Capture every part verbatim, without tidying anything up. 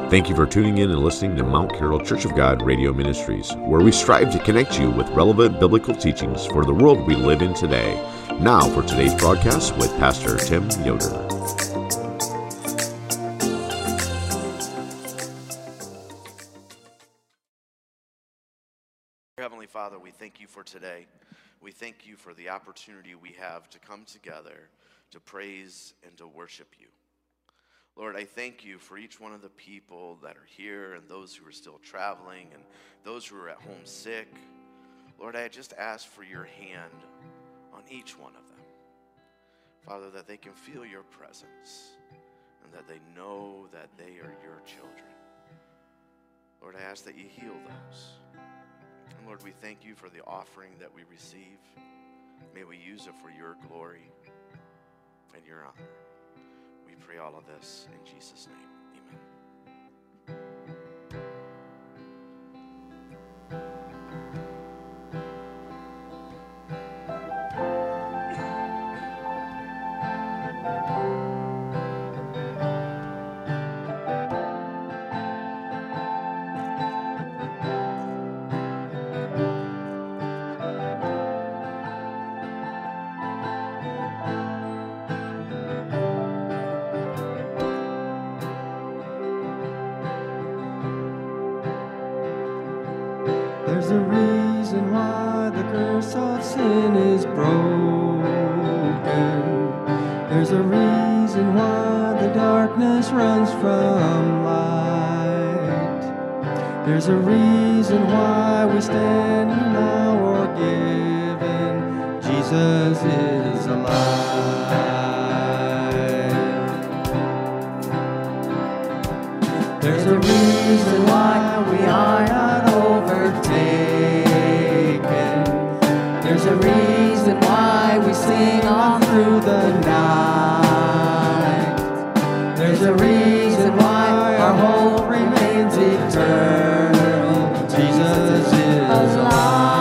Thank you for tuning in and listening to Mount Carroll Church of God Radio Ministries, where we strive to connect you with relevant biblical teachings for the world we live in today. Now for today's broadcast with Pastor Tim Yoder. Heavenly Father, we thank you for today. We thank you for the opportunity we have to come together to praise and to worship you. Lord, I thank you for each one of the people that are here and those who are still traveling and those who are at home sick. Lord, I just ask for your hand on each one of them. Father, that they can feel your presence and that they know that they are your children. Lord, I ask that you heal those. And Lord, we thank you for the offering that we receive. May we use it for your glory and your honor. We pray all of this in Jesus' name. Amen. There's a reason why the curse of sin is broken. There's a reason why the darkness runs from light. There's a reason why we stand here now or given. Jesus is alive. There's a reason why we are not overtaken. There's a reason why we sing on through the night. There's a reason why our hope remains eternal. Jesus is alive.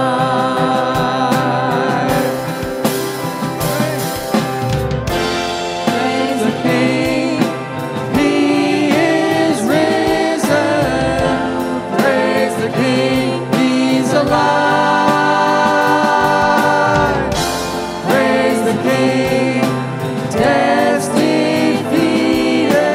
Praise the King. He is risen. Praise the King. He's alive. Praise the King. Death's defeated.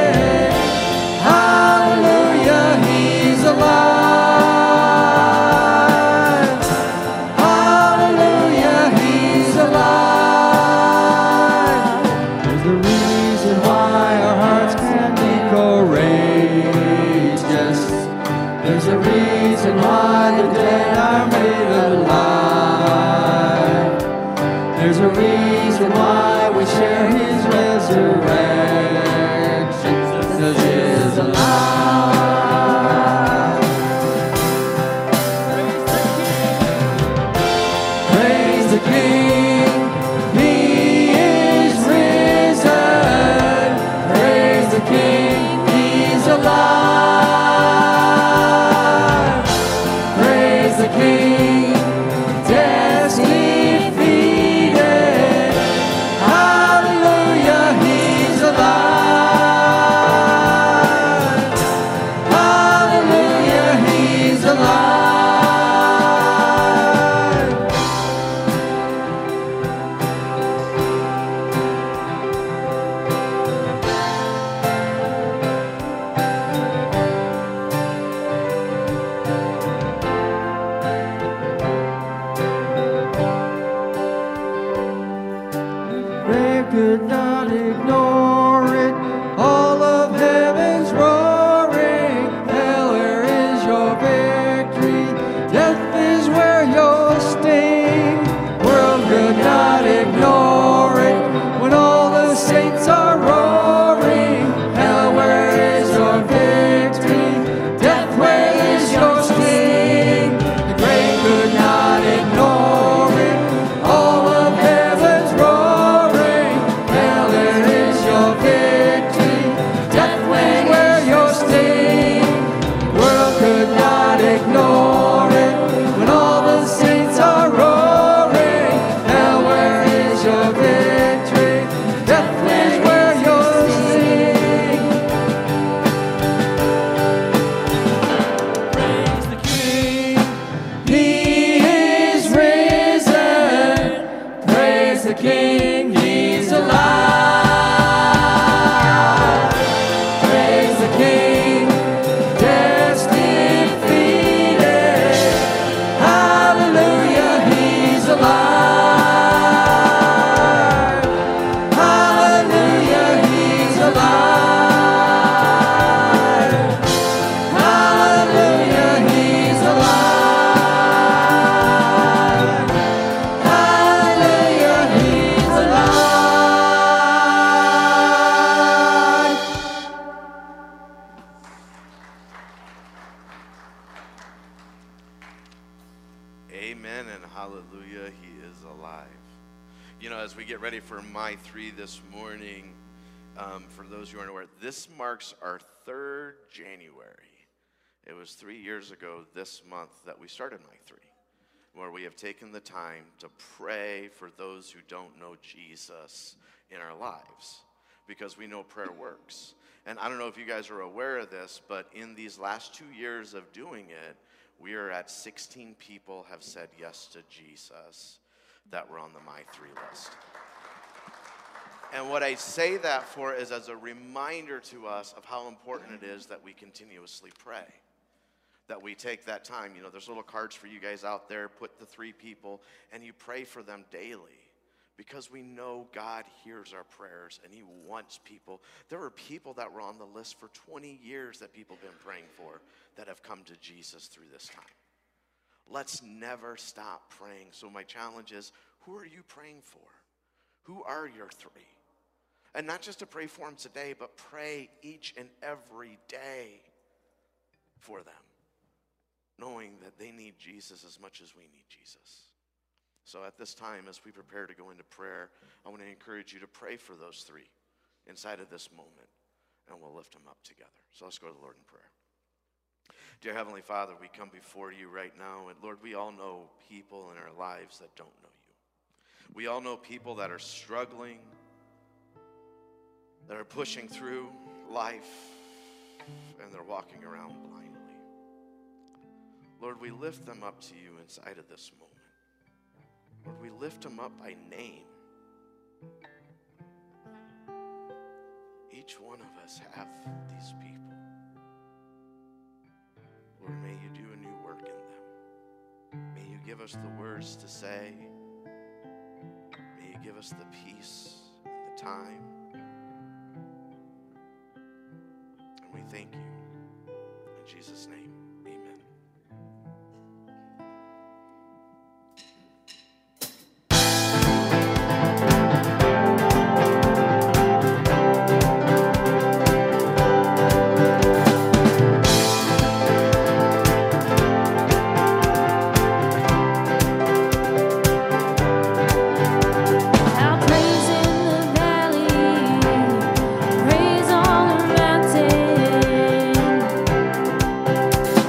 Hallelujah, he is alive. You know, as we get ready for My Three this morning, um, for those who aren't aware, this marks our third January. It was three years ago this month that we started My Three, where we have taken the time to pray for those who don't know Jesus in our lives, because we know prayer works. And I don't know if you guys are aware of this, but in these last two years of doing it, we are at sixteen people have said yes to Jesus that were on the My Three list. And what I say that for is as a reminder to us of how important it is that we continuously pray, that we take that time. You know, there's little cards for you guys out there. Put the three people, and you pray for them daily, because we know God hears our prayers, and he wants people. There were people that were on the list for twenty years that people have been praying for that have come to Jesus through this time. Let's never stop praying. So my challenge is, who are you praying for? Who are your three? And not just to pray for them today, but pray each and every day for them, knowing that they need Jesus as much as we need Jesus. So at this time, as we prepare to go into prayer, I want to encourage you to pray for those three inside of this moment, and we'll lift them up together. So let's go to the Lord in prayer. Dear Heavenly Father, we come before you right now, and Lord, we all know people in our lives that don't know you. We all know people that are struggling, that are pushing through life, and they're walking around blindly. Lord, we lift them up to you inside of this moment. Lord, we lift them up by name. Each one of us have these people. Lord, may you do a new work in them. May you give us the words to say. May you give us the peace and the time. And we thank you. In Jesus' name, amen. Praise on the mountain.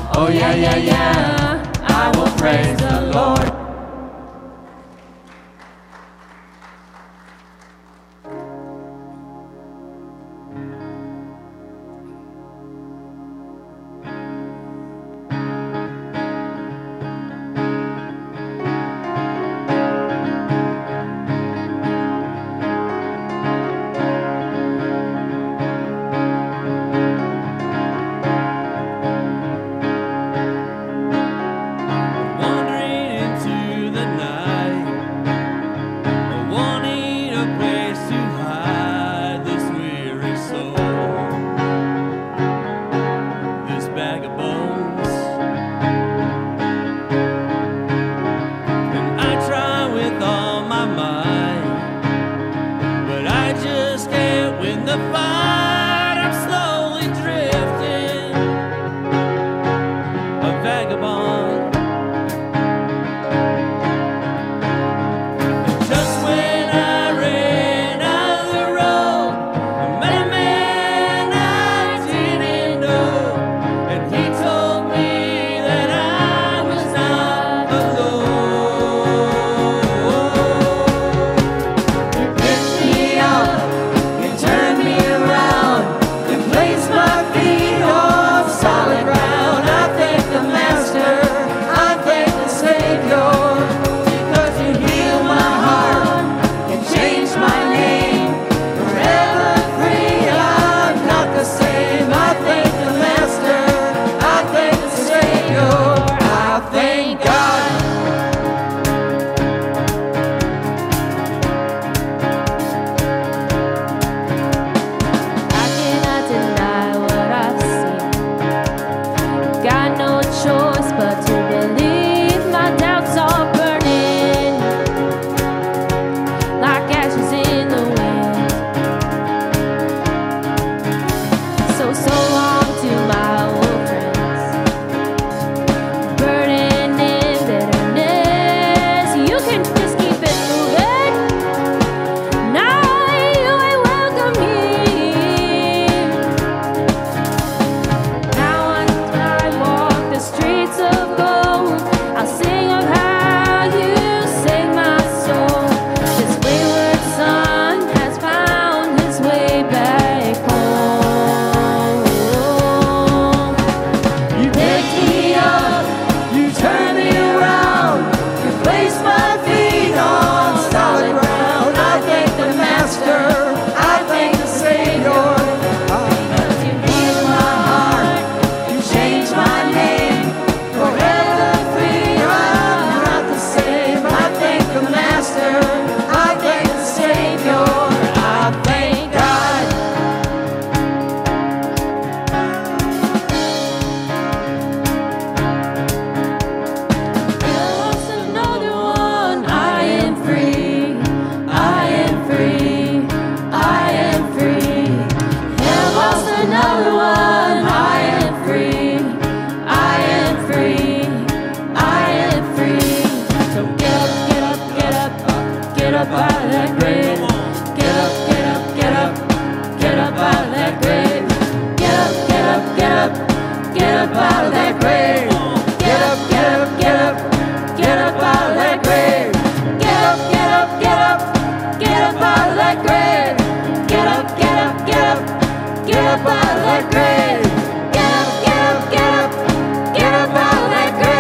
Oh yeah, yeah, yeah, I will praise the Lord.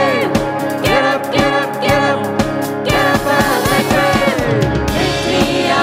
Get up,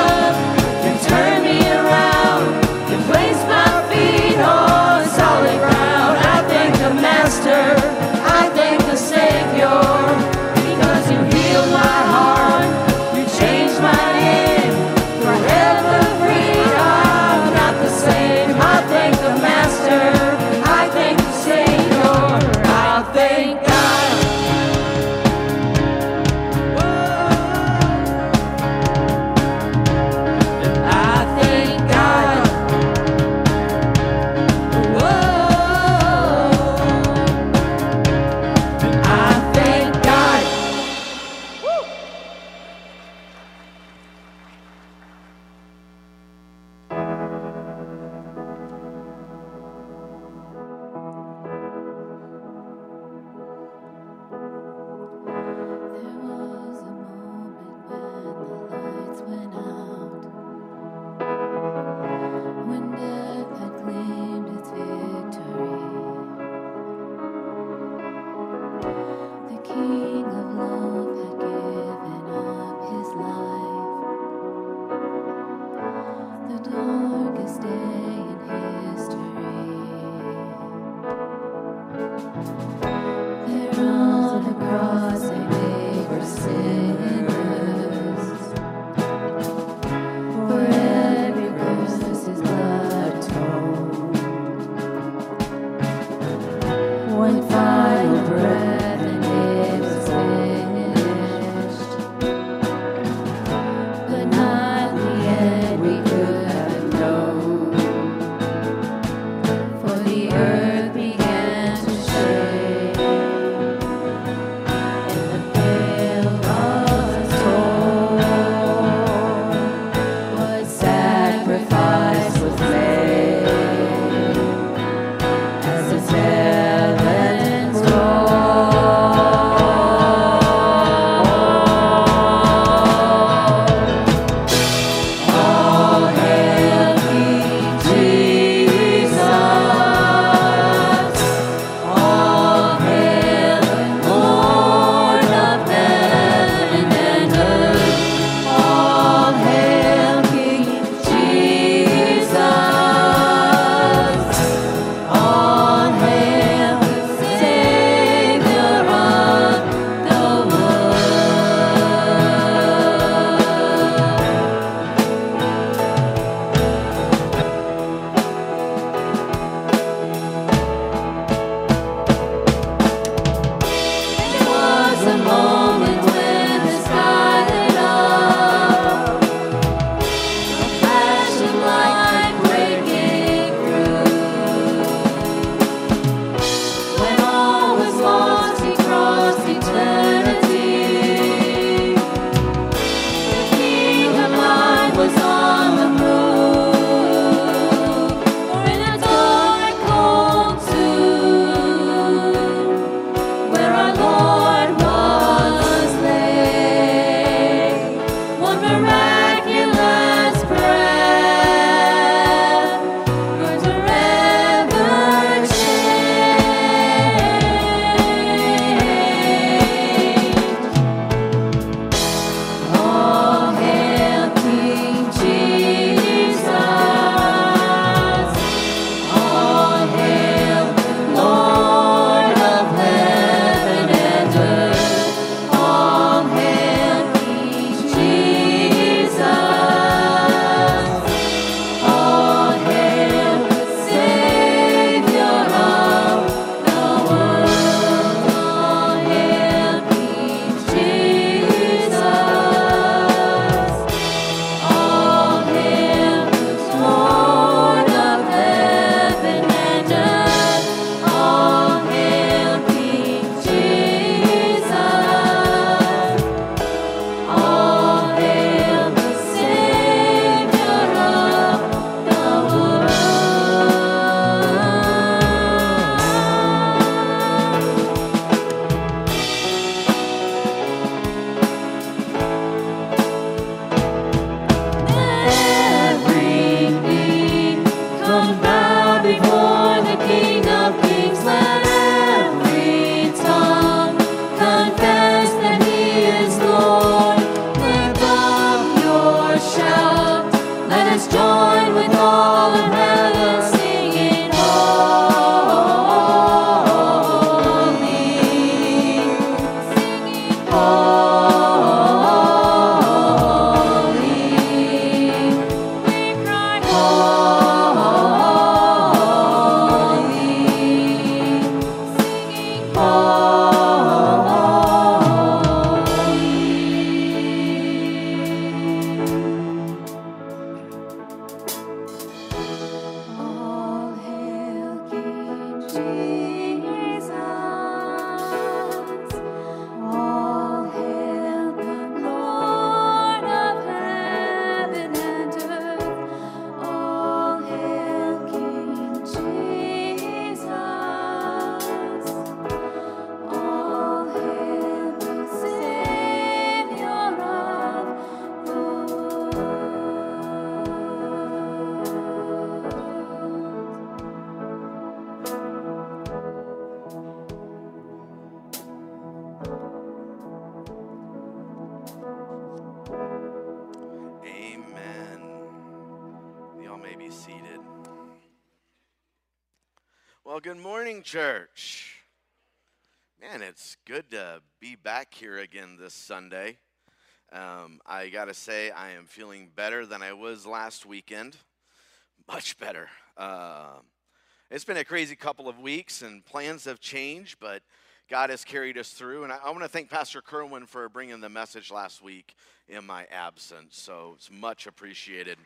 Well, good morning, church. Man, it's good to be back here again this Sunday. Um, I got to say, I am feeling better than I was last weekend. Much better. Uh, it's been a crazy couple of weeks, and plans have changed, but God has carried us through. And I, I want to thank Pastor Kerwin for bringing the message last week in my absence, so it's much appreciated.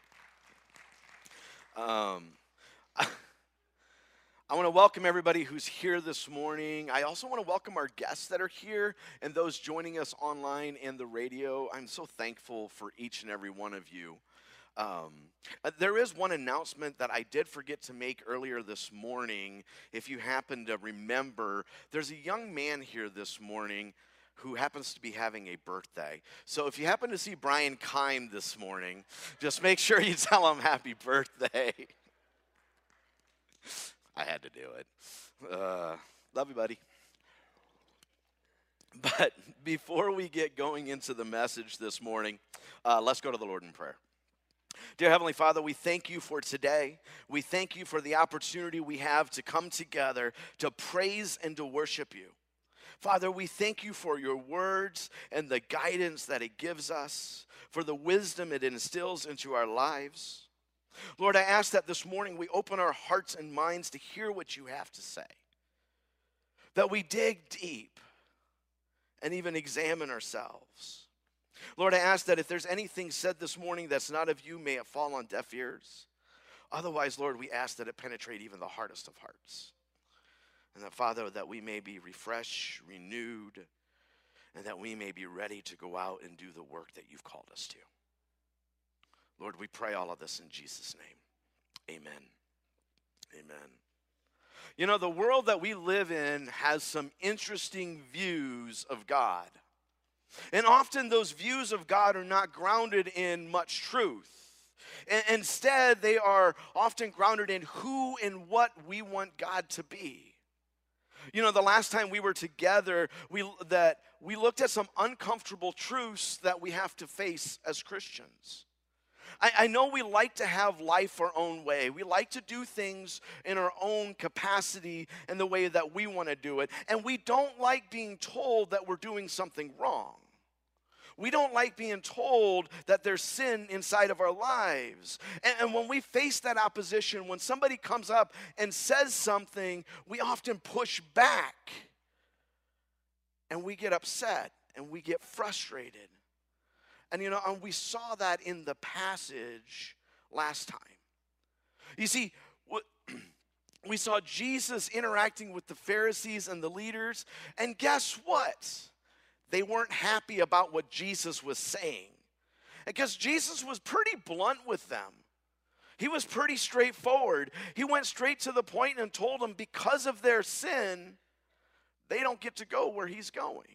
Um, I want to welcome everybody who's here this morning. I also want to welcome our guests that are here and those joining us online and the radio. I'm so thankful for each and every one of you. Um, there is one announcement that I did forget to make earlier this morning. If you happen to remember, there's a young man here this morning who happens to be having a birthday. So if you happen to see Brian Kime this morning, just make sure you tell him happy birthday. I had to do it. Uh, love you, buddy. But before we get going into the message this morning, uh, let's go to the Lord in prayer. Dear Heavenly Father, we thank you for today. We thank you for the opportunity we have to come together to praise and to worship you. Father, we thank you for your words and the guidance that it gives us, for the wisdom it instills into our lives. Lord, I ask that this morning we open our hearts and minds to hear what you have to say, that we dig deep and even examine ourselves. Lord, I ask that if there's anything said this morning that's not of you, may it fall on deaf ears. Otherwise, Lord, we ask that it penetrate even the hardest of hearts. And that, Father, that we may be refreshed, renewed, and that we may be ready to go out and do the work that you've called us to. Lord, we pray all of this in Jesus' name. Amen. Amen. You know, the world that we live in has some interesting views of God. And often those views of God are not grounded in much truth. And instead, they are often grounded in who and what we want God to be. You know, the last time we were together, we that we looked at some uncomfortable truths that we have to face as Christians. I, I know we like to have life our own way. We like to do things in our own capacity and the way that we want to do it. And we don't like being told that we're doing something wrong. We don't like being told that there's sin inside of our lives. And, and when we face that opposition, when somebody comes up and says something, we often push back. And we get upset and we get frustrated. And, you know, and we saw that in the passage last time. You see, we saw Jesus interacting with the Pharisees and the leaders. And guess what? They weren't happy about what Jesus was saying. Because Jesus was pretty blunt with them. He was pretty straightforward. He went straight to the point and told them because of their sin, they don't get to go where he's going.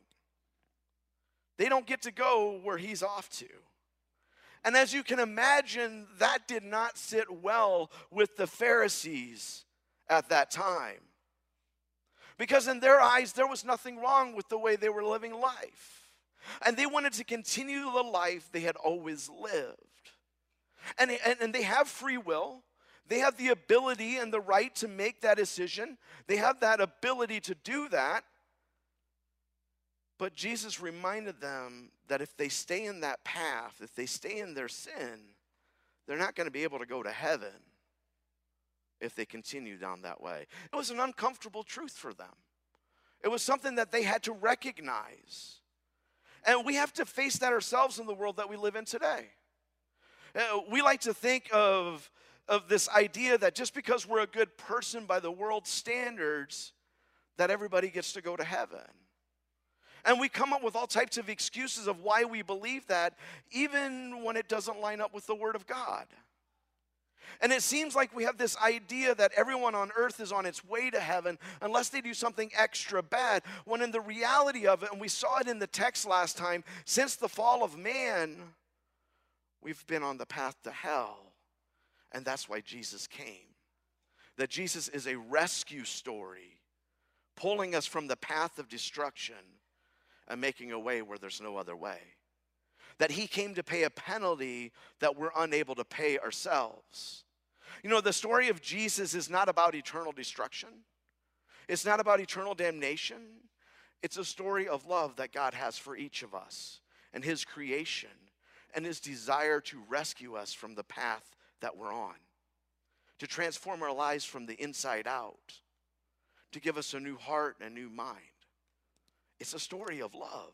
They don't get to go where he's off to. And as you can imagine, that did not sit well with the Pharisees at that time. Because in their eyes, there was nothing wrong with the way they were living life. And they wanted to continue the life they had always lived. And, and, and they have free will. They have the ability and the right to make that decision. They have that ability to do that. But Jesus reminded them that if they stay in that path, if they stay in their sin, they're not going to be able to go to heaven if they continue down that way. It was an uncomfortable truth for them. It was something that they had to recognize. And we have to face that ourselves in the world that we live in today. Uh, we like to think of, of this idea that just because we're a good person by the world's standards, that everybody gets to go to heaven. And we come up with all types of excuses of why we believe that, even when it doesn't line up with the Word of God. And it seems like we have this idea that everyone on earth is on its way to heaven unless they do something extra bad, when in the reality of it, and we saw it in the text last time, since the fall of man, we've been on the path to hell. And that's why Jesus came. That Jesus is a rescue story, pulling us from the path of destruction and making a way where there's no other way. That he came to pay a penalty that we're unable to pay ourselves. You know, the story of Jesus is not about eternal destruction. It's not about eternal damnation. It's a story of love that God has for each of us and his creation and his desire to rescue us from the path that we're on, to transform our lives from the inside out, to give us a new heart and a new mind. It's a story of love.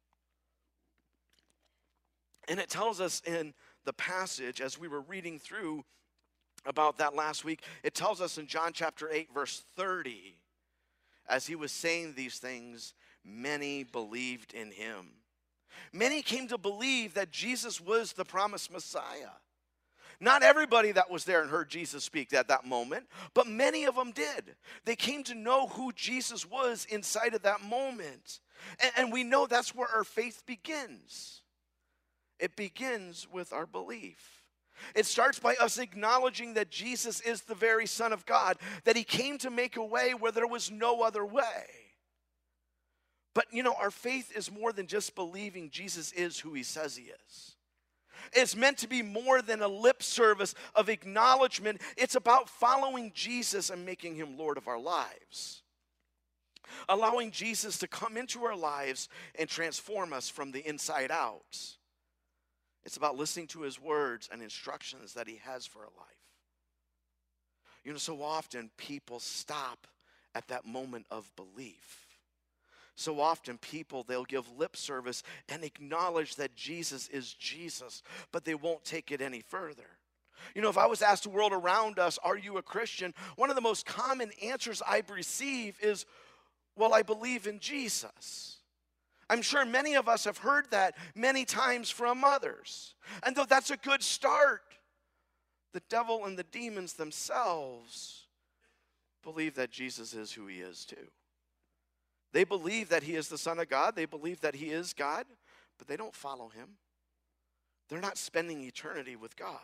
And it tells us in the passage, as we were reading through about that last week, it tells us in John chapter eight, verse thirty, as he was saying these things, many believed in him. Many came to believe that Jesus was the promised Messiah. Not everybody that was there and heard Jesus speak at that moment, but many of them did. They came to know who Jesus was inside of that moment. And, and we know that's where our faith begins. It begins with our belief. It starts by us acknowledging that Jesus is the very Son of God, that he came to make a way where there was no other way. But, you know, our faith is more than just believing Jesus is who he says he is. It's meant to be more than a lip service of acknowledgement. It's about following Jesus and making him Lord of our lives. Allowing Jesus to come into our lives and transform us from the inside out. It's about listening to his words and instructions that he has for our life. You know, so often people stop at that moment of belief. So often people, they'll give lip service and acknowledge that Jesus is Jesus, but they won't take it any further. You know, if I was asked the world around us, are you a Christian? One of the most common answers I receive is, well, I believe in Jesus. I'm sure many of us have heard that many times from others. And though that's a good start, the devil and the demons themselves believe that Jesus is who he is too. They believe that he is the Son of God. They believe that he is God, but they don't follow him. They're not spending eternity with God.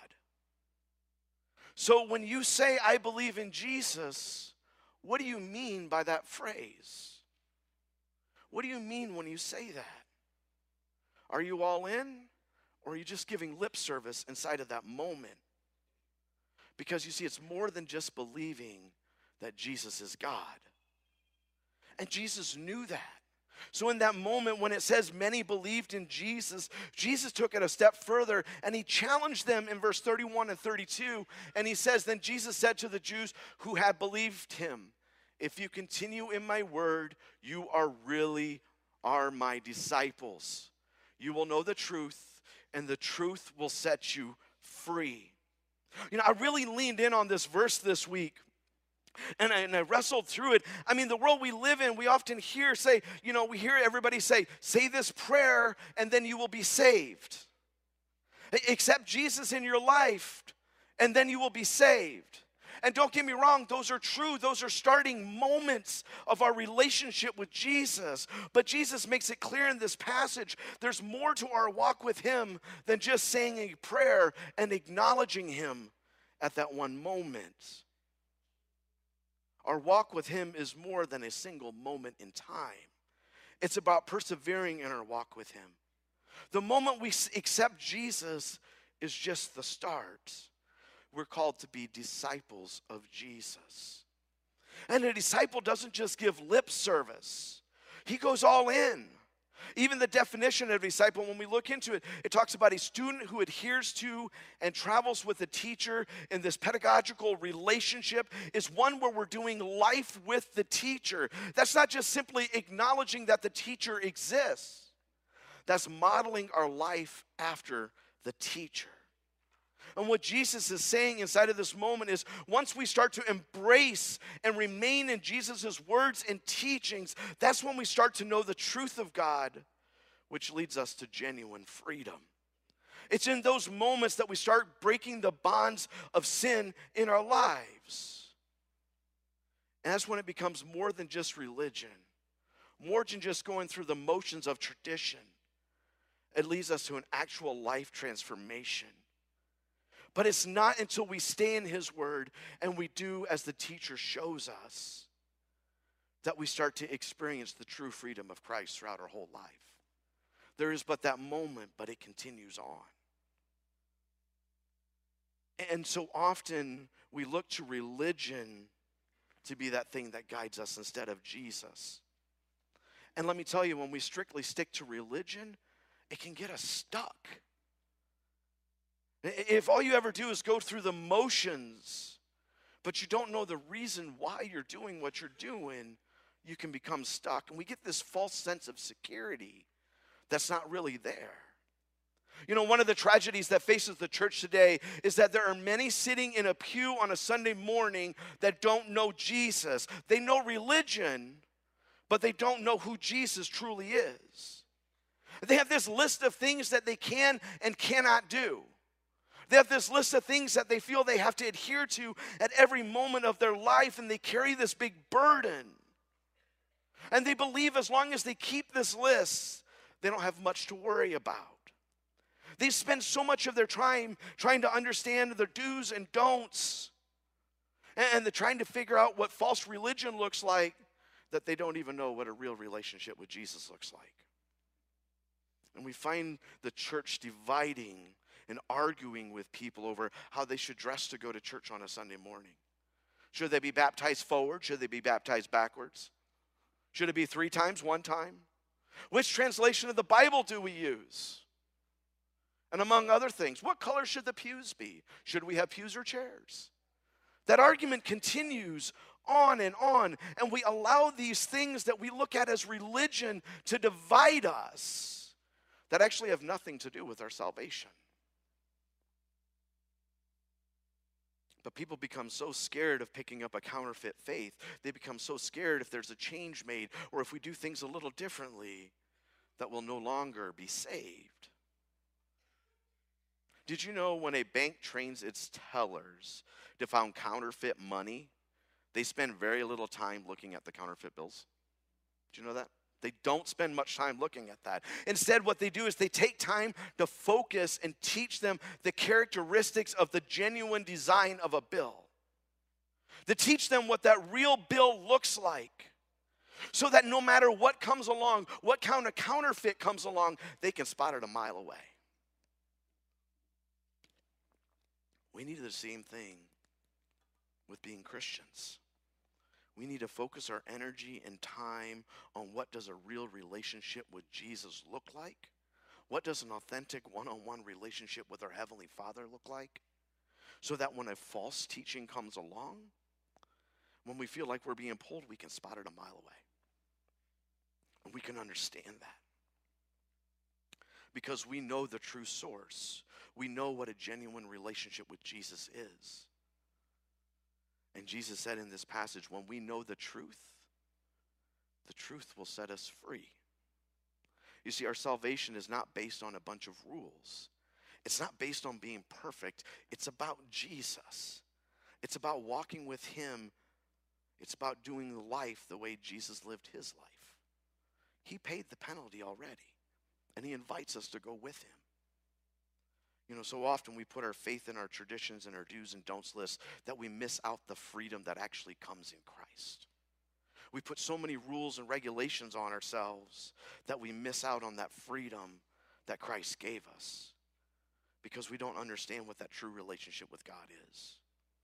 So when you say, I believe in Jesus, what do you mean by that phrase? What do you mean when you say that? Are you all in, or are you just giving lip service inside of that moment? Because you see, it's more than just believing that Jesus is God. And Jesus knew that. So in that moment when it says many believed in Jesus, Jesus took it a step further and he challenged them in verse thirty-one and thirty-two. And he says, then Jesus said to the Jews who had believed him, if you continue in my word, you are really are my disciples. You will know the truth, and the truth will set you free. You know, I really leaned in on this verse this week. And I, and I wrestled through it. I mean, the world we live in, we often hear say, you know, we hear everybody say, say this prayer and then you will be saved. Accept Jesus in your life and then you will be saved. And don't get me wrong, those are true. Those are starting moments of our relationship with Jesus. But Jesus makes it clear in this passage, there's more to our walk with him than just saying a prayer and acknowledging him at that one moment. Our walk with him is more than a single moment in time. It's about persevering in our walk with him. The moment we accept Jesus is just the start. we're called to be disciples of Jesus. And a disciple doesn't just give lip service. He goes all in. Even the definition of disciple, when we look into it, it talks about a student who adheres to and travels with a teacher in this pedagogical relationship is one where we're doing life with the teacher. That's not just simply acknowledging that the teacher exists. That's modeling our life after the teacher. And what Jesus is saying inside of this moment is once we start to embrace and remain in Jesus' words and teachings, that's when we start to know the truth of God, which leads us to genuine freedom. It's in those moments that we start breaking the bonds of sin in our lives. And that's when it becomes more than just religion, more than just going through the motions of tradition. It leads us to an actual life transformation. But it's not until we stay in his word and we do as the teacher shows us that we start to experience the true freedom of Christ throughout our whole life. There is but that moment, but it continues on. And so often we look to religion to be that thing that guides us instead of Jesus. And let me tell you, when we strictly stick to religion, it can get us stuck. If all you ever do is go through the motions, but you don't know the reason why you're doing what you're doing, you can become stuck. And we get this false sense of security that's not really there. You know, one of the tragedies that faces the church today is that there are many sitting in a pew on a Sunday morning that don't know Jesus. They know religion, but they don't know who Jesus truly is. They have this list of things that they can and cannot do. They have this list of things that they feel they have to adhere to at every moment of their life, and they carry this big burden. And they believe as long as they keep this list, they don't have much to worry about. They spend so much of their time trying to understand their do's and don'ts, and they're trying to figure out what false religion looks like, that they don't even know what a real relationship with Jesus looks like. And we find the church dividing and arguing with people over how they should dress to go to church on a Sunday morning. Should they be baptized forward? Should they be baptized backwards? Should it be three times, one time? Which translation of the Bible do we use? And among other things, what color should the pews be? Should we have pews or chairs? That argument continues on and on, and we allow these things that we look at as religion to divide us that actually have nothing to do with our salvation. But people become so scared of picking up a counterfeit faith. They become so scared if there's a change made or if we do things a little differently that we'll no longer be saved. Did you know when a bank trains its tellers to find counterfeit money, they spend very little time looking at the counterfeit bills? Did you know that? They don't spend much time looking at that. Instead, what they do is they take time to focus and teach them the characteristics of the genuine design of a bill. To teach them what that real bill looks like. So that no matter what comes along, what kind of counterfeit comes along, they can spot it a mile away. We need the same thing with being Christians. We need to focus our energy and time on what does a real relationship with Jesus look like? What does an authentic one-on-one relationship with our Heavenly Father look like? So that when a false teaching comes along, when we feel like we're being pulled, we can spot it a mile away. And we can understand that. Because we know the true source. We know what a genuine relationship with Jesus is. And Jesus said in this passage, when we know the truth, the truth will set us free. You see, our salvation is not based on a bunch of rules. It's not based on being perfect. It's about Jesus. It's about walking with him. It's about doing life the way Jesus lived his life. He paid the penalty already, and he invites us to go with him. You know, so often we put our faith in our traditions and our do's and don'ts lists that we miss out the freedom that actually comes in Christ. We put so many rules and regulations on ourselves that we miss out on that freedom that Christ gave us. because we don't understand what that true relationship with God is.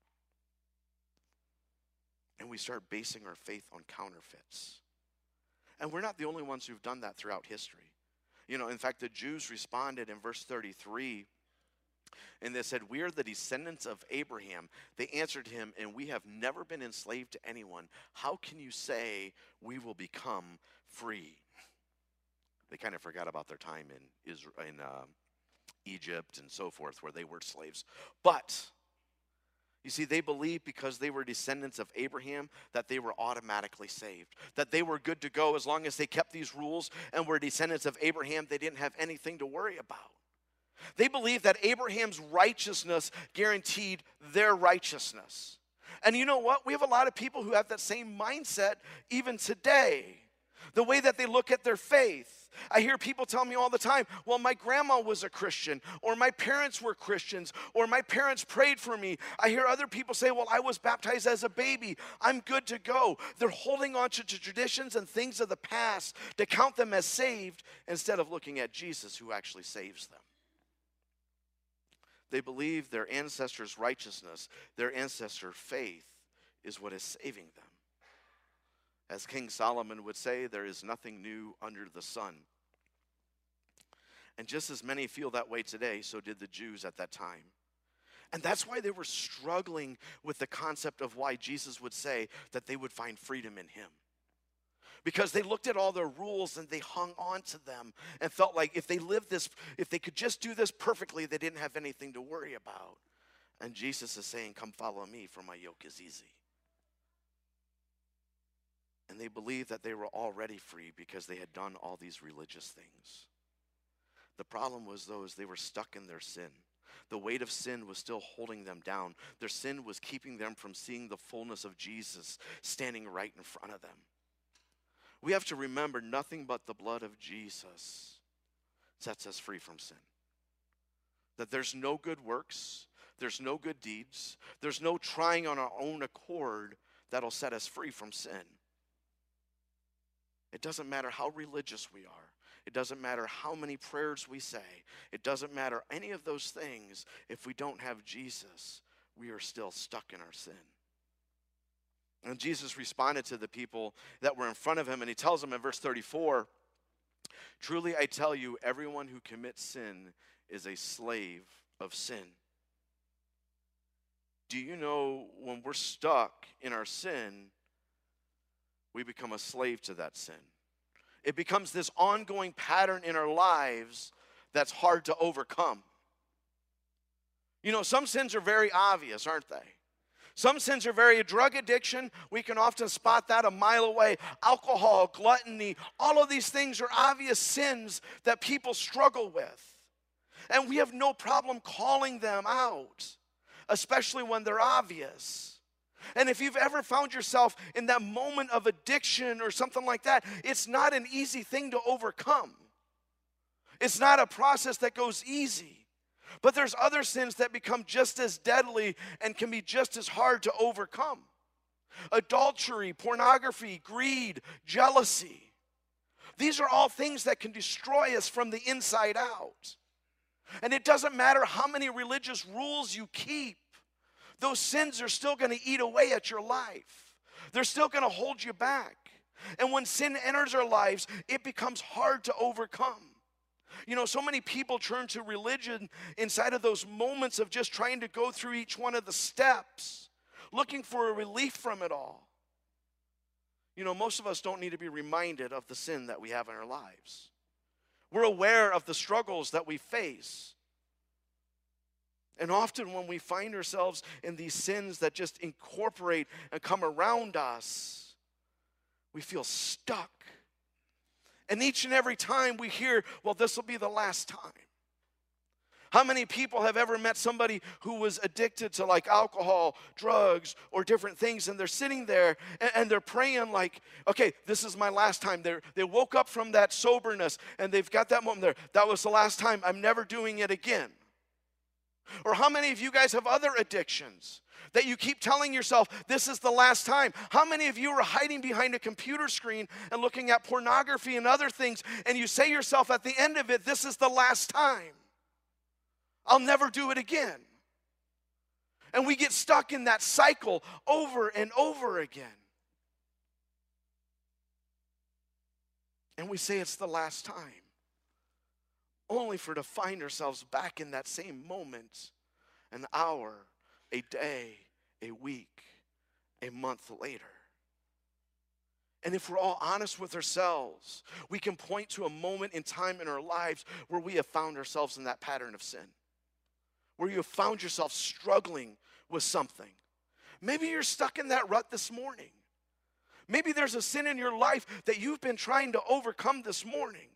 And we start basing our faith on counterfeits. And we're not the only ones who've done that throughout history. You know, in fact, the Jews responded in verse thirty-three, and they said, "We are the descendants of Abraham." They answered him, "And we have never been enslaved to anyone. How can you say we will become free?" They kind of forgot about their time in Israel, in uh, Egypt and so forth, where they were slaves. But you see, they believed because they were descendants of Abraham that they were automatically saved, that they were good to go as long as they kept these rules and were descendants of Abraham. They didn't have anything to worry about. They believed that Abraham's righteousness guaranteed their righteousness. And you know what? We have a lot of people who have that same mindset even today. The way that they look at their faith. I hear people tell me all the time, well, my grandma was a Christian, or my parents were Christians, or my parents prayed for me. I hear other people say, well, I was baptized as a baby. I'm good to go. They're holding on to traditions and things of the past to count them as saved instead of looking at Jesus who actually saves them. They believe their ancestors' righteousness, their ancestor faith is what is saving them. As King Solomon would say, there is nothing new under the sun. And just as many feel that way today, so did the Jews at that time. And that's why they were struggling with the concept of why Jesus would say that they would find freedom in him. Because they looked at all their rules and they hung on to them and felt like if they lived this, if they could just do this perfectly, they didn't have anything to worry about. And Jesus is saying, come follow me, for my yoke is easy. And they believed that they were already free because they had done all these religious things. The problem was those, they were stuck in their sin. The weight of sin was still holding them down. Their sin was keeping them from seeing the fullness of Jesus standing right in front of them. We have to remember nothing but the blood of Jesus sets us free from sin. That there's no good works, there's no good deeds, there's no trying on our own accord that'll set us free from sin. It doesn't matter how religious we are. It doesn't matter how many prayers we say. It doesn't matter any of those things. If we don't have Jesus, we are still stuck in our sin. And Jesus responded to the people that were in front of him, and he tells them in verse thirty-four, "Truly I tell you, everyone who commits sin is a slave of sin." Do you know when we're stuck in our sin, we become a slave to that sin. It becomes this ongoing pattern in our lives that's hard to overcome. You know, some sins are very obvious, aren't they? Some sins are very, drug addiction, we can often spot that a mile away. Alcohol, gluttony, all of these things are obvious sins that people struggle with. And we have no problem calling them out, especially when they're obvious. And if you've ever found yourself in that moment of addiction or something like that, it's not an easy thing to overcome. It's not a process that goes easy. But there's other sins that become just as deadly and can be just as hard to overcome. Adultery, pornography, greed, jealousy. These are all things that can destroy us from the inside out. And it doesn't matter how many religious rules you keep. Those sins are still going to eat away at your life. They're still going to hold you back. And when sin enters our lives, it becomes hard to overcome. You know, so many people turn to religion inside of those moments of just trying to go through each one of the steps, looking for a relief from it all. You know, most of us don't need to be reminded of the sin that we have in our lives. We're aware of the struggles that we face. And often when we find ourselves in these sins that just incorporate and come around us, we feel stuck. And each and every time we hear, well, this will be the last time. How many people have ever met somebody who was addicted to like alcohol, drugs, or different things, and they're sitting there and, and they're praying like, okay, this is my last time. They they woke up from that soberness and they've got that moment there. That was the last time. I'm never doing it again. Or how many of you guys have other addictions that you keep telling yourself, this is the last time? How many of you are hiding behind a computer screen and looking at pornography and other things, and you say yourself at the end of it, this is the last time? I'll never do it again. And we get stuck in that cycle over and over again. And we say it's the last time, only for to find ourselves back in that same moment, an hour, a day, a week, a month later. And if we're all honest with ourselves, we can point to a moment in time in our lives where we have found ourselves in that pattern of sin, where you have found yourself struggling with something. Maybe you're stuck in that rut this morning. Maybe there's a sin in your life that you've been trying to overcome this morning.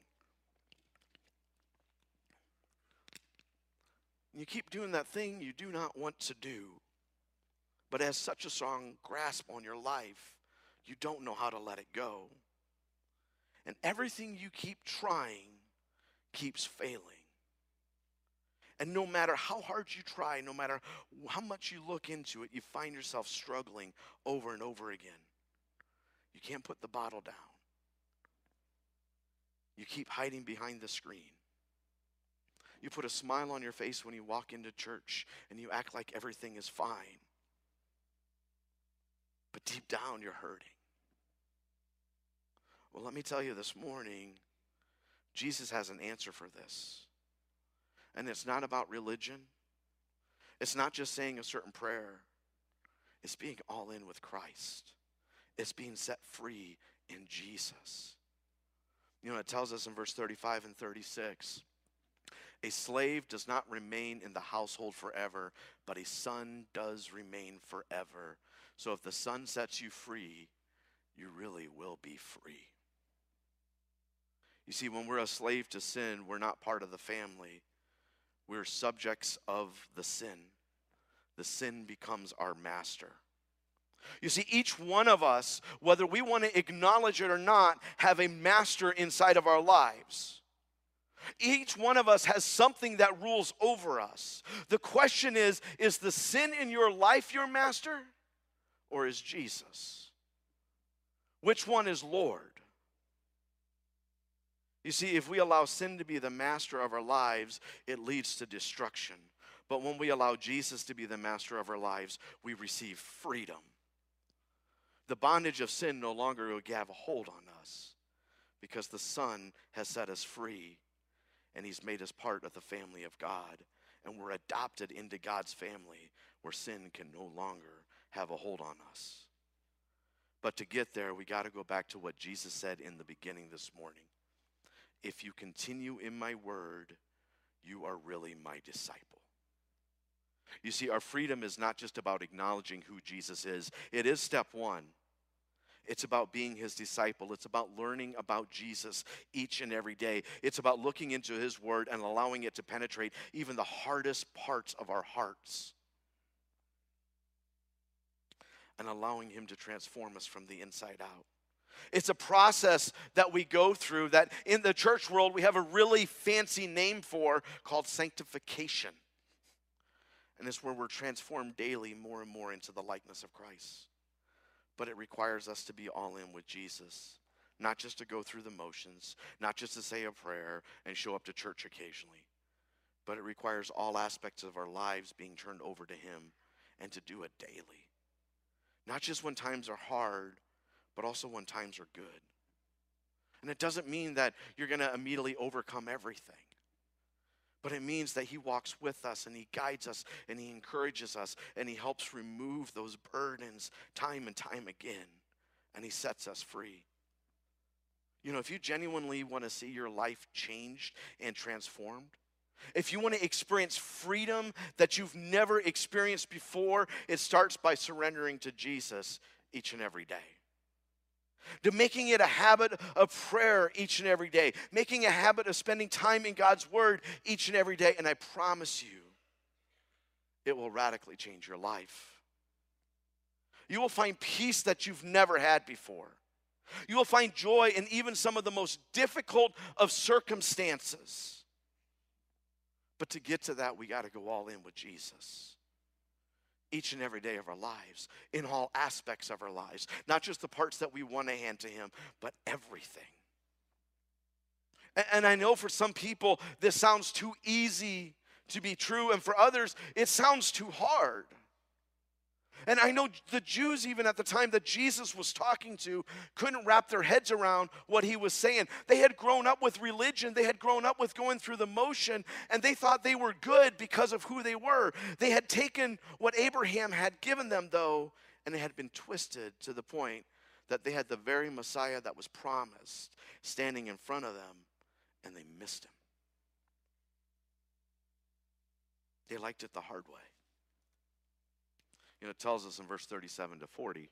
You keep doing that thing you do not want to do, but has such a strong grasp on your life, you don't know how to let it go. And everything you keep trying keeps failing. And no matter how hard you try, no matter how much you look into it, you find yourself struggling over and over again. You can't put the bottle down. You keep hiding behind the screen. You put a smile on your face when you walk into church and you act like everything is fine. But deep down, you're hurting. Well, let me tell you this morning, Jesus has an answer for this. And it's not about religion. It's not just saying a certain prayer. It's being all in with Christ. It's being set free in Jesus. You know, it tells us in verse thirty-five and thirty-six, a slave does not remain in the household forever, but a son does remain forever. So if the Son sets you free, you really will be free. You see, when we're a slave to sin, we're not part of the family. We're subjects of the sin. The sin becomes our master. You see, each one of us, whether we want to acknowledge it or not, have a master inside of our lives. Each one of us has something that rules over us. The question is, is the sin in your life your master? Or is Jesus? Which one is Lord? You see, if we allow sin to be the master of our lives, it leads to destruction. But when we allow Jesus to be the master of our lives, we receive freedom. The bondage of sin no longer will have a hold on us because the Son has set us free and he's made us part of the family of God. And we're adopted into God's family where sin can no longer have a hold on us. But to get there, we got to go back to what Jesus said in the beginning this morning. If you continue in my word, you are really my disciple. You see, our freedom is not just about acknowledging who Jesus is. It is step one. It's about being his disciple. It's about learning about Jesus each and every day. It's about looking into his word and allowing it to penetrate even the hardest parts of our hearts, and allowing him to transform us from the inside out. It's a process that we go through that in the church world we have a really fancy name for called sanctification. And it's where we're transformed daily more and more into the likeness of Christ. But it requires us to be all in with Jesus, not just to go through the motions, not just to say a prayer and show up to church occasionally, but it requires all aspects of our lives being turned over to him and to do it daily. Not just when times are hard, but also when times are good. And it doesn't mean that you're going to immediately overcome everything. But it means that he walks with us and he guides us and he encourages us and he helps remove those burdens time and time again. And he sets us free. You know, if you genuinely want to see your life changed and transformed, if you want to experience freedom that you've never experienced before, it starts by surrendering to Jesus each and every day. To making it a habit of prayer each and every day. Making a habit of spending time in God's word each and every day. And I promise you, it will radically change your life. You will find peace that you've never had before. You will find joy in even some of the most difficult of circumstances. But to get to that, we got to go all in with Jesus. Each and every day of our lives, in all aspects of our lives. Not just the parts that we want to hand to him, but everything. And, and I know for some people, this sounds too easy to be true, and for others, it sounds too hard. And I know the Jews, even at the time that Jesus was talking to, couldn't wrap their heads around what he was saying. They had grown up with religion. They had grown up with going through the motion, and they thought they were good because of who they were. They had taken what Abraham had given them, though, and it had been twisted to the point that they had the very Messiah that was promised standing in front of them, and they missed him. They liked it the hard way. You know, it tells us in verse thirty-seven to forty,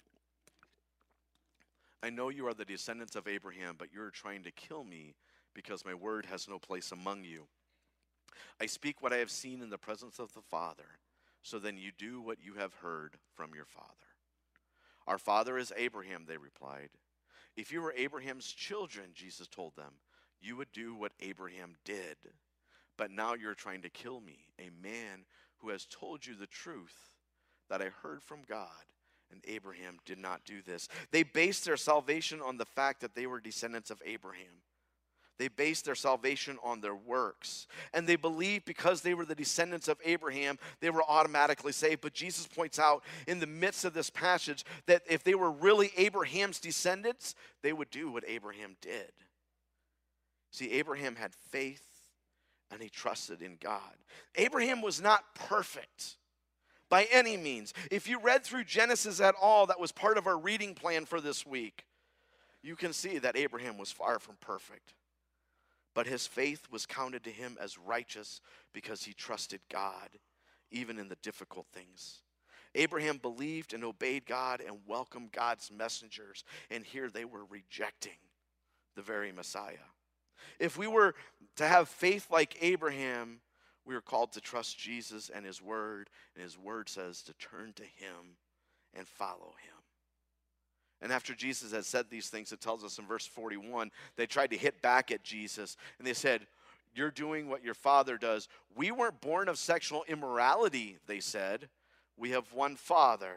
I know you are the descendants of Abraham, but you're trying to kill me because my word has no place among you. I speak what I have seen in the presence of the Father, so then you do what you have heard from your father. Our father is Abraham, they replied. If you were Abraham's children, Jesus told them, you would do what Abraham did. But now you're trying to kill me, a man who has told you the truth that I heard from God, and Abraham did not do this. They based their salvation on the fact that they were descendants of Abraham. They based their salvation on their works. And they believed because they were the descendants of Abraham, they were automatically saved. But Jesus points out in the midst of this passage that if they were really Abraham's descendants, they would do what Abraham did. See, Abraham had faith and he trusted in God. Abraham was not perfect by any means. If you read through Genesis at all, that was part of our reading plan for this week, you can see that Abraham was far from perfect. But his faith was counted to him as righteous because he trusted God, even in the difficult things. Abraham believed and obeyed God and welcomed God's messengers, and here they were rejecting the very Messiah. If we were to have faith like Abraham, we are called to trust Jesus and his word, and his word says to turn to him and follow him. And after Jesus had said these things, it tells us in verse forty-one, they tried to hit back at Jesus, and they said, you're doing what your father does. We weren't born of sexual immorality, they said. We have one Father,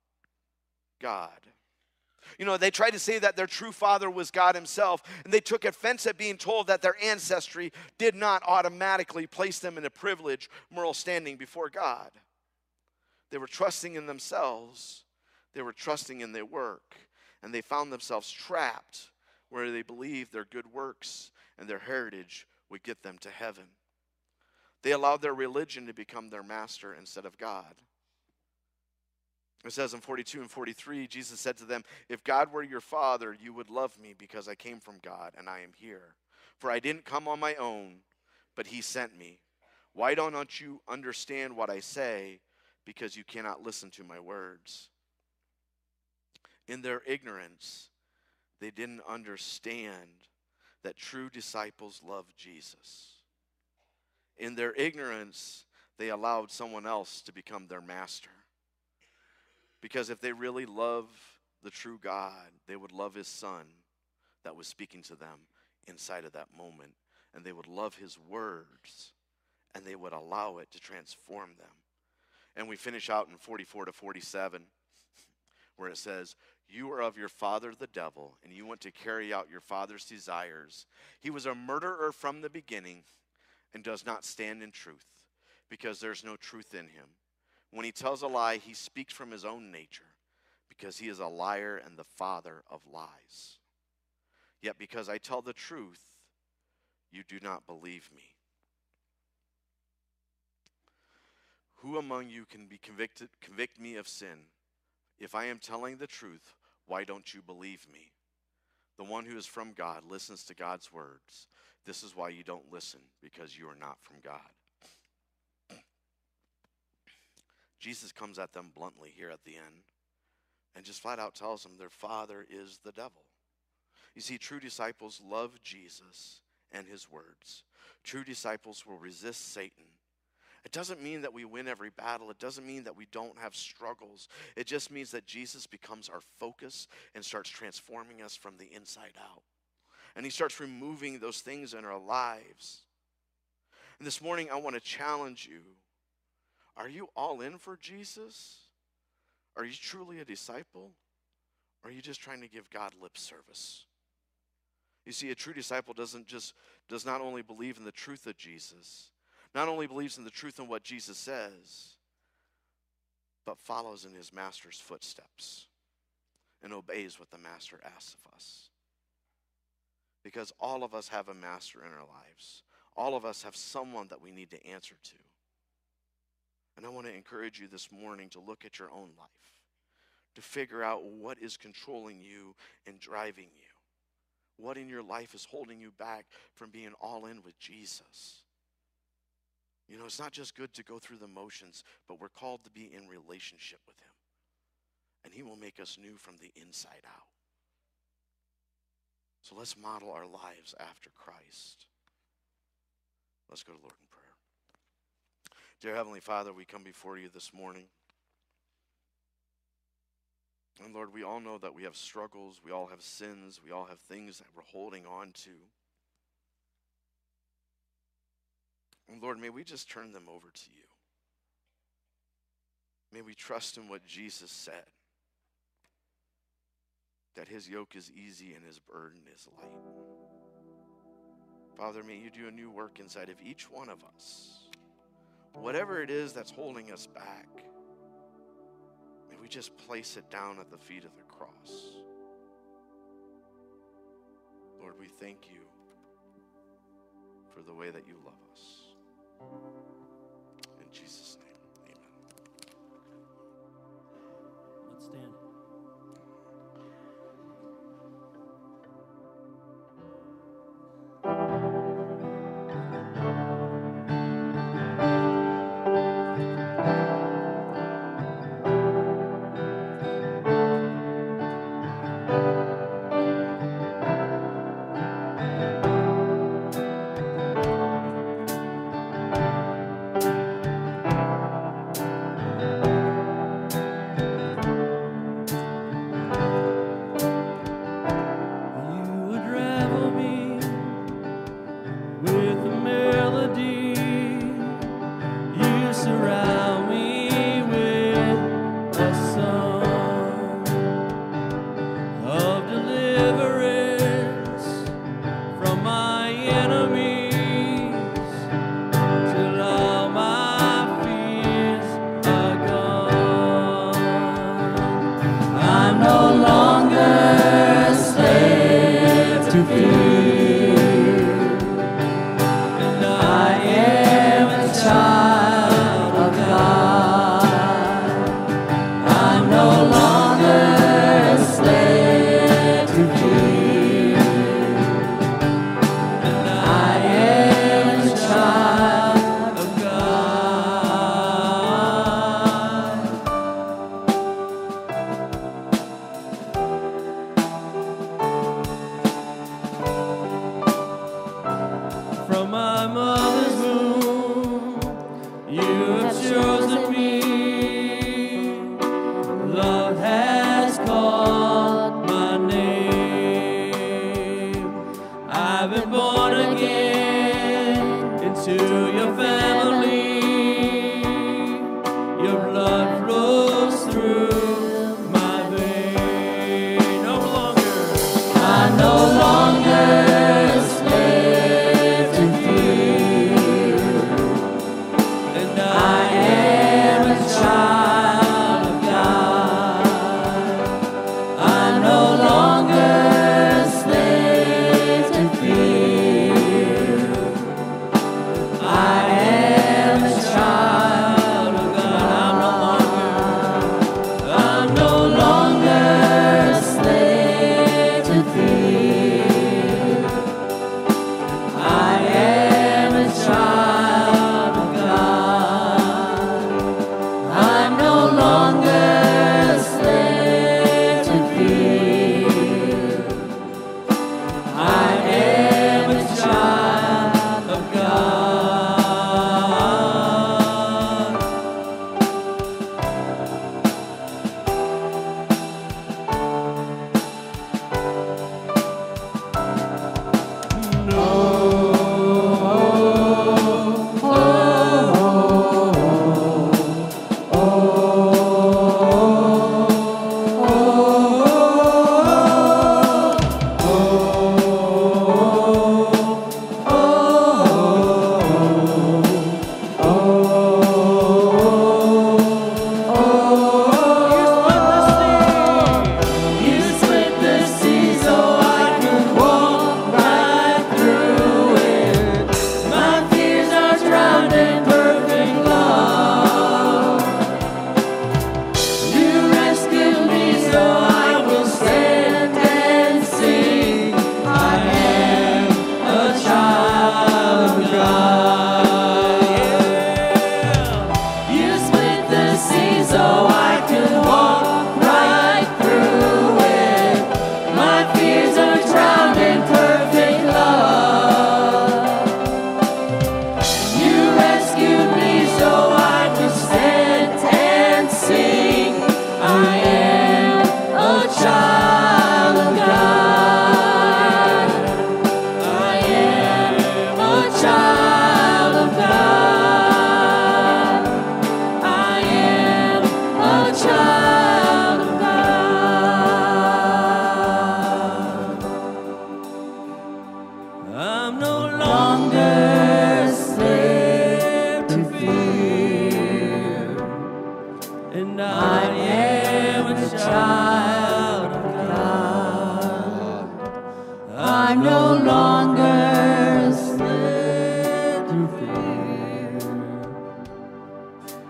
God. You know, they tried to say that their true father was God himself, and they took offense at being told that their ancestry did not automatically place them in a privileged moral standing before God. They were trusting in themselves. They were trusting in their work, and they found themselves trapped where they believed their good works and their heritage would get them to heaven. They allowed their religion to become their master instead of God. It says in forty-two and forty-three, Jesus said to them, if God were your father, you would love me because I came from God and I am here. For I didn't come on my own, but he sent me. Why don't you understand what I say? Because you cannot listen to my words. In their ignorance, they didn't understand that true disciples love Jesus. In their ignorance, they allowed someone else to become their master. Because if they really love the true God, they would love his son that was speaking to them inside of that moment. And they would love his words, and they would allow it to transform them. And we finish out in forty-four to forty-seven, where it says, you are of your father the devil, and you want to carry out your father's desires. He was a murderer from the beginning and does not stand in truth, because there's no truth in him. When he tells a lie, he speaks from his own nature, because he is a liar and the father of lies. Yet because I tell the truth, you do not believe me. Who among you can be convicted, convict me of sin? If I am telling the truth, why don't you believe me? The one who is from God listens to God's words. This is why you don't listen, because you are not from God. Jesus comes at them bluntly here at the end and just flat out tells them their father is the devil. You see, true disciples love Jesus and his words. True disciples will resist Satan. It doesn't mean that we win every battle. It doesn't mean that we don't have struggles. It just means that Jesus becomes our focus and starts transforming us from the inside out. And he starts removing those things in our lives. And this morning, I want to challenge you. Are you all in for Jesus? Are you truly a disciple? Or are you just trying to give God lip service? You see, a true disciple doesn't just does not only believe in the truth of Jesus. not only believes in the truth of what Jesus says, but follows in his master's footsteps and obeys what the master asks of us. Because all of us have a master in our lives. All of us have someone that we need to answer to. And I want to encourage you this morning to look at your own life, to figure out what is controlling you and driving you. What in your life is holding you back from being all in with Jesus? You know, it's not just good to go through the motions, but we're called to be in relationship with him. And he will make us new from the inside out. So let's model our lives after Christ. Let's go to the Lord in prayer. Dear Heavenly Father, we come before you this morning. And Lord, we all know that we have struggles, we all have sins, we all have things that we're holding on to. And Lord, may we just turn them over to you. May we trust in what Jesus said, that his yoke is easy and his burden is light. Father, may you do a new work inside of each one of us. Whatever it is that's holding us back, may we just place it down at the feet of the cross. Lord, we thank you for the way that you love us. In Jesus' name, amen. Let's stand. And I am a child of God.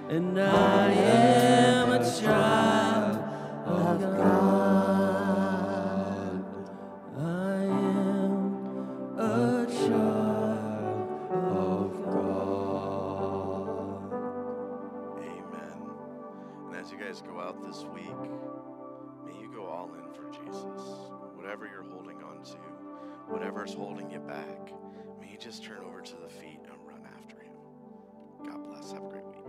and I am a child of God. I am a child of God. Amen. And as you guys go out this week, may you go all in for Jesus. Whatever you're holding on to, whatever's holding you back, may you just turn over to the feet and run after him. God bless. Have a great week.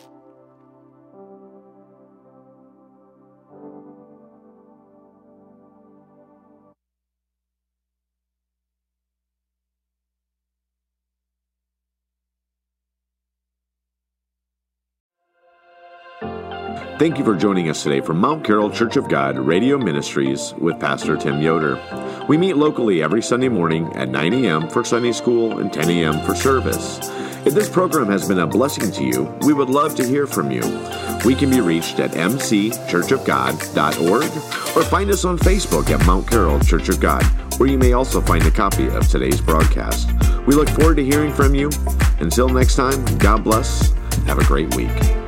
Thank you for joining us today from Mount Carroll Church of God Radio Ministries with Pastor Tim Yoder. We meet locally every Sunday morning at nine a.m. for Sunday school and ten a.m. for service. If this program has been a blessing to you, we would love to hear from you. We can be reached at m c church of god dot org or find us on Facebook at Mount Carroll Church of God, where you may also find a copy of today's broadcast. We look forward to hearing from you. Until next time, God bless. Have a great week.